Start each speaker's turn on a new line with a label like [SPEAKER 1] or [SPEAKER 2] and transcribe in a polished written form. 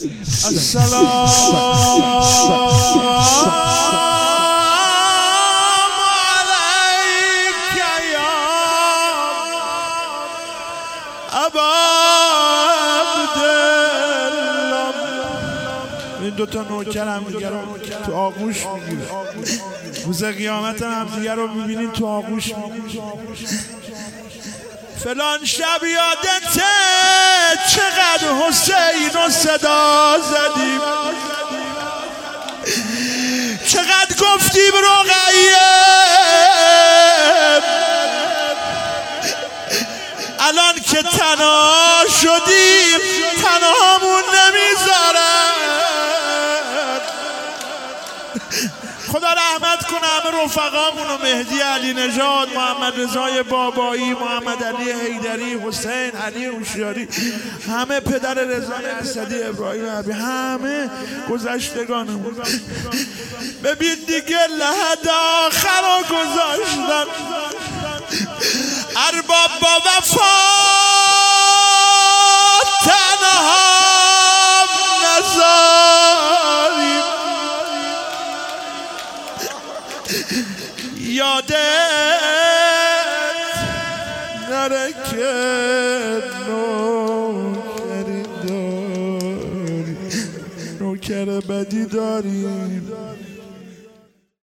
[SPEAKER 1] السلام عليك يا ابا عبدالله. این دوتا نوکر هم دیگه رو تو آغوش میگیره، روز قیامت هم دیگه رو میبینین تو آغوش میگیره. فلان شب یادته چقدر حسین و صدا زدیم، چقدر گفتیم رقیه، الان که تنها شدیم تنهامون نمیذارن. خدا رحمت کنه همه رفقامونو، مهدی علی نژاد، محمد رضای بابایی، محمد علی حیدری، حسین علی هوشیاری، همه پدر رضای اسدی، ابراهیم عبی، همه گذشتگانمون. ببین دیگه لحد آخر رو گذاشتن. ارباب با وفا تنها نذاریم، یادت نره که نوکری داری، نوکر بدی داریم.